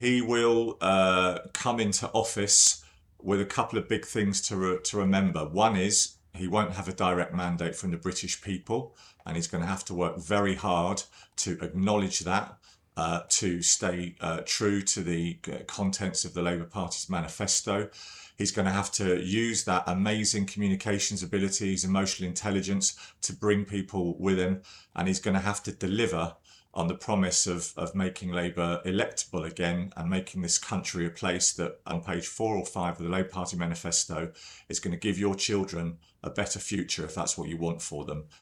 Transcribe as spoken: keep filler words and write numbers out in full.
He will uh, come into office with a couple of big things to re- to remember. One is he won't have a direct mandate from the British people, and he's going to have to work very hard to acknowledge that, uh, to stay uh, true to the uh, contents of the Labour Party's manifesto. He's going to have to use that amazing communications abilities, emotional intelligence to bring people with him, and he's going to have to deliver on the promise of, of making Labour electable again and making this country a place that, on page four or five of the Labour Party manifesto, is going to give your children a better future if that's what you want for them.